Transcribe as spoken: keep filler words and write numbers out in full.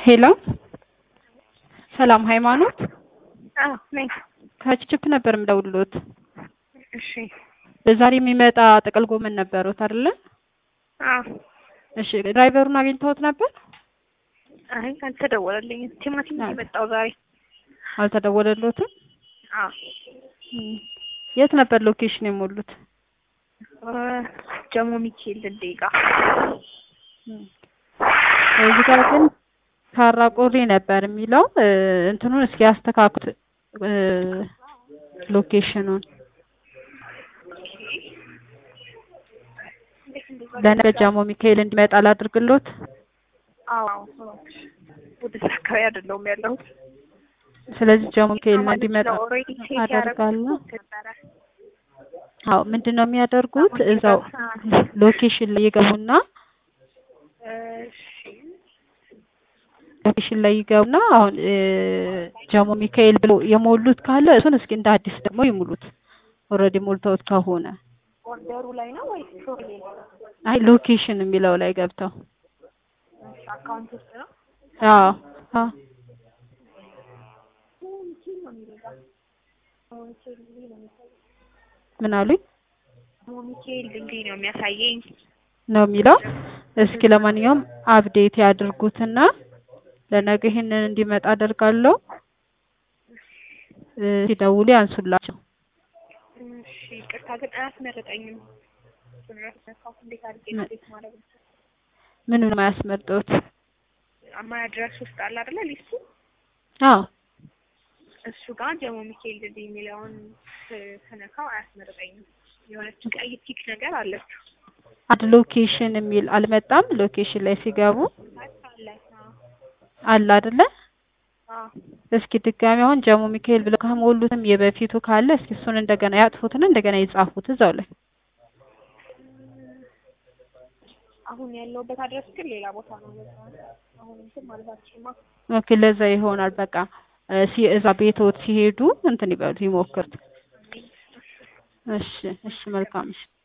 ሄሎ ሰላም ሃይማኖት አዎ ነኝ። ከችፕ ነበር የምደውልልዎት። እሺ ዛሬ የሚመጣ ጥቅል ጎመን ነበሩት አይደለ? አዎ። እሺ ድራይቨሩን አግኝተውት ነበር? አይ አልተደወለልኝም። ቲማቲም የመጣው ዛሬ አልተደወለልዎትም? አዎ። የት ነበር ሎኬሽን የሞሉት? ጀሞ ሚካኤል ደቂቃ እዚህ ጋር ግን ካራ ቆሪ ነበር የሚለው እንትኑን እስኪ ያስተካክሉት ሎኬሽኑን ለነገ ጀሞ ሚካኤል እንዲመጣ ላድርግልዎት? አዎ ወደ አካባቢ አይደለሁም ያለሁት። ስለዚህ ጀሞ ሚካኤል እንዲመጣ አደርጋለሁ። አዎ ምንድነው የሚያደርጉት? እዛው ሎኬሽን ላይ ይገቡና ሎኬሽን ላይ ይገቡና አሁን ጀሞ ሚካኤል ብሎ የሞሉት ካለ እሱን እስኪ እንደ አዲስ ደግሞ ይሙሉት። ኦልሬዲ ሞልተውት ከሆነ ኦርደሩ ላይ ነው ወይስ ሾፕ ላይ? አይ ሎኬሽን የሚለው ላይ ገብተው አካውንት ውስጥ ነው? አዎ አዎ ምን አሉኝ? ሚካኤል ድልድይ ነው የሚያሳየኝ ነው የሚለው። እስኪ ለማንኛውም አፕዴት ያድርጉትና ለነገ ይሄንን እንዲመጣ አደርጋለሁ። ሲደውሉ ያንሱላቸው። እሺ ይቅርታ ግን አያስመርጠኝም። ምን ምን ማያስመርጡት? አማራ ድረስ ውስጥ አለ አይደለ ሊስቱ? አዎ እሱ ጋር ጀሞ ሚካኤል ድልድይ የሚለውን ስነካው አያስመርጠኝም። የሆነች ቀይ ቲክ ነገር አለችው። አድ ሎኬሽን የሚል አልመጣም። ሎኬሽን ላይ ሲገቡ አለ አይደለ? አዎ እስኪ ድጋሚ አሁን ጀሞ ሚካኤል ብለው ከሞሉትም የበፊቱ ካለ እስኪ እሱን እንደገና ያጥፉትና እንደገና ይጻፉት እዛው ላይ። አሁን ያለውበት አድረስ ግን ሌላ ቦታ ነው። አሁን እንትን ማለት አትችልማ። ኦኬ ለዛ ይሆናል። በቃ እዛ ቤቶት ሲሄዱ እንትን ይበሉ ይሞክሩት። እሺ እሺ መልካም እሺ